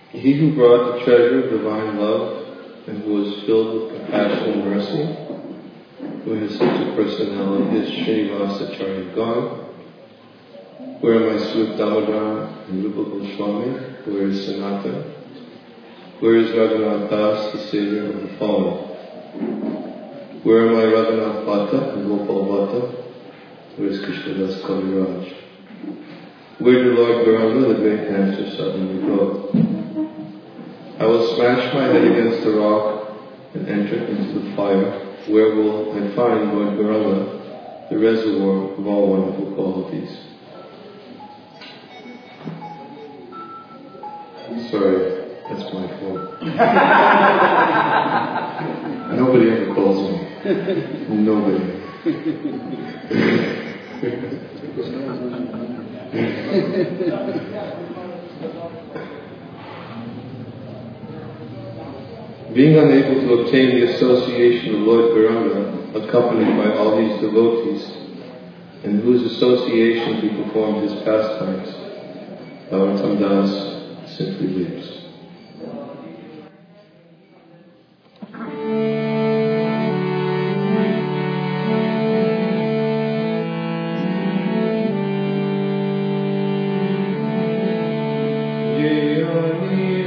He who brought the treasure of divine love and who was filled with compassion and mercy, who has such a personality as Srinivasa Acharya Gaun. Where are my Swarup Damodar and Rupa Goswami? Where is Sanatana? Where is Raghunath Das, the savior of the fallen? Where are my Raghunath Bhatta and Gopal Bhatta? Where is Krishnadas Kaviraj? Where did Lord Gauranga, the great dancer, suddenly go? I will smash my head against the rock and enter into the fire. Where will I find Lord Gauranga, the reservoir of all wonderful qualities? Sorry, that's my fault. Nobody ever calls me. Nobody. Being unable to obtain the association of Lord Gauranga, accompanied by all these devotees, in whose association he performed his pastimes, Bhagavatam Das simply weeps. Jaya